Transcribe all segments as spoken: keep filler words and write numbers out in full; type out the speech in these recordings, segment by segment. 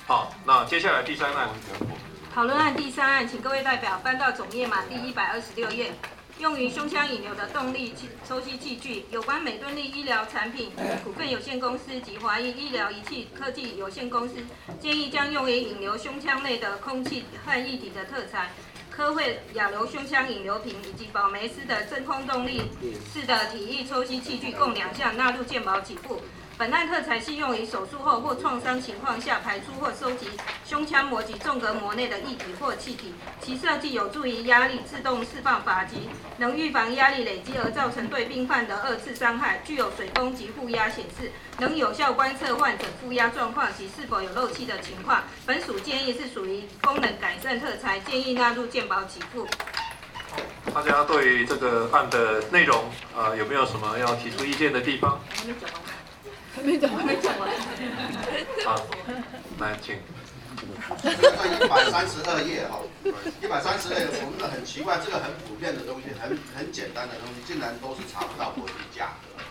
好，那接下来第三案。 讨论案第三案，请各位代表翻到总页码第一百二十六页。用于胸腔引流的动力抽吸器具，有关美敦力医疗产品股份有限公司及华裔医疗仪器科技有限公司建议将用于引流胸腔内的空气和液体的特材。科惠亚流胸腔引流瓶以及宝梅斯的真空动力式的体液抽吸器具共两项纳入健保给付。本案特材系用于手术后或创伤情况下排出或收集胸腔膜及纵隔膜内的液体或气体，其设计有助于压力自动释放法及能预防压力累积而造成对病患的二次伤害，具有水封及负压显示，能有效观测患者负压状况及是否有漏气的情况。本署建议是属于功能改善特材，建议纳入健保给付。 大家对于这个案的内容，呃，有没有什么要提出意见的地方？ 还没讲完，还没讲完。 好，来请。 这个一百三十二页哈，一百三十二页，我们很奇怪，这个很普遍的东西，很很简单的东西，竟然都是查不到国际价格。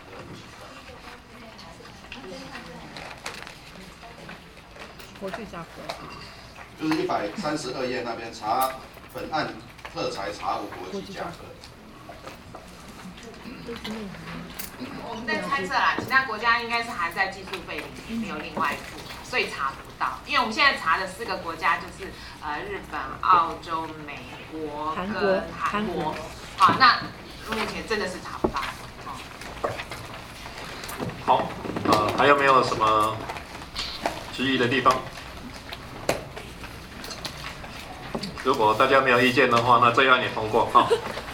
国际价格。 就是一百三十二页那边查本案特材查无国际价格。 我们在猜测啦，其他国家应该是含在技术费里面，没有另外付，所以查不到。因为我们现在查的四个国家就是呃日本、澳洲、美国跟韩国。好，那目前真的是查不到。 好，呃，还有没有什么质疑的地方？如果大家没有意见的话，那这一案也通过哈。